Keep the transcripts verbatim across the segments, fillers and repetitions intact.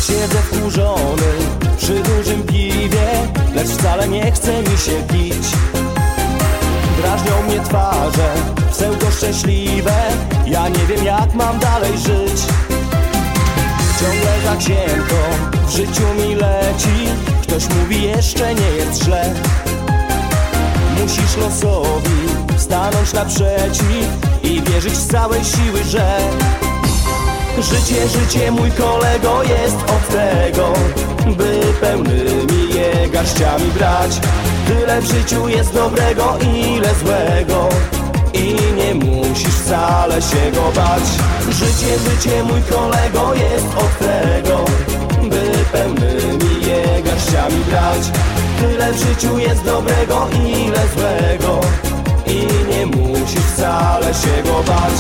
Siedzę wkurzony przy dużym piwie, lecz wcale nie chce mi się pić. Drażnią mnie twarze, pseudo szczęśliwe, ja nie wiem jak mam dalej żyć. Ciągle za cienko w życiu mi leci, ktoś mówi jeszcze nie jest źle. Musisz losowi stanąć naprzeciw i wierzyć z całej siły, że życie, życie mój kolego jest od tego, by pełnymi je garściami brać. Tyle w życiu jest dobrego, ile złego i nie musisz wcale się go bać. Życie, życie mój kolego jest od tego, by pełnymi je garściami brać. Tyle w życiu jest dobrego, ile złego i nie musisz wcale się go bać.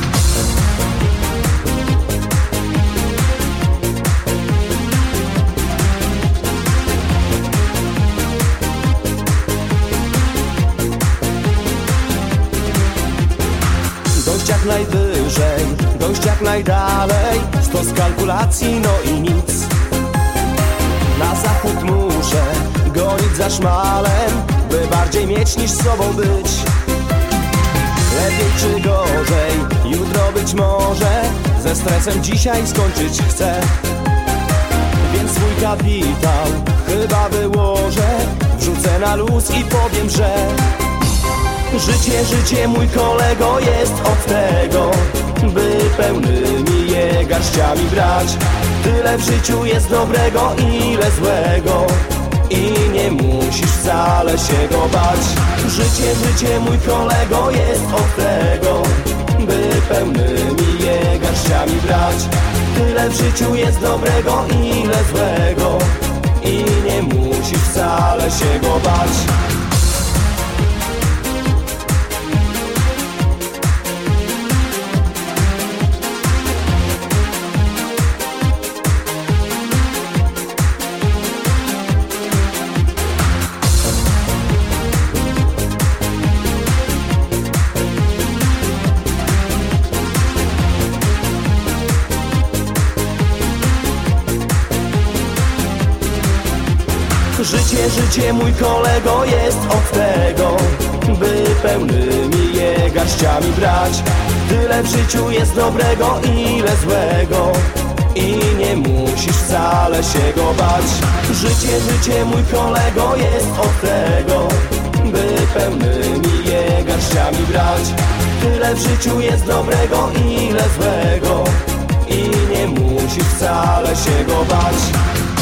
Dojść jak najwyżej, dojść jak najdalej, sto z kalkulacji, no i nic. Na zachód muszę gonić za szmalem, by bardziej mieć niż sobą być. Lepiej czy gorzej, jutro być może ze stresem dzisiaj skończyć chcę. Więc swój kapitał chyba wyłożę, wrzucę na luz i powiem, że życie, życie mój kolego jest od tego, by pełnymi je garściami brać. Tyle w życiu jest dobrego, ile złego i nie musisz wcale się go bać. Życie, życie mój kolego jest od tego, by pełnymi je garściami brać. Tyle w życiu jest dobrego, ile złego i nie musisz wcale się go bać. Życie, życie mój kolego jest od tego, by pełnymi je garściami brać. Tyle w życiu jest dobrego, ile złego i nie musisz wcale się go bać. Życie, życie mój kolego jest od tego, by pełnymi je garściami brać. Tyle w życiu jest dobrego, ile złego i nie musisz wcale się go bać.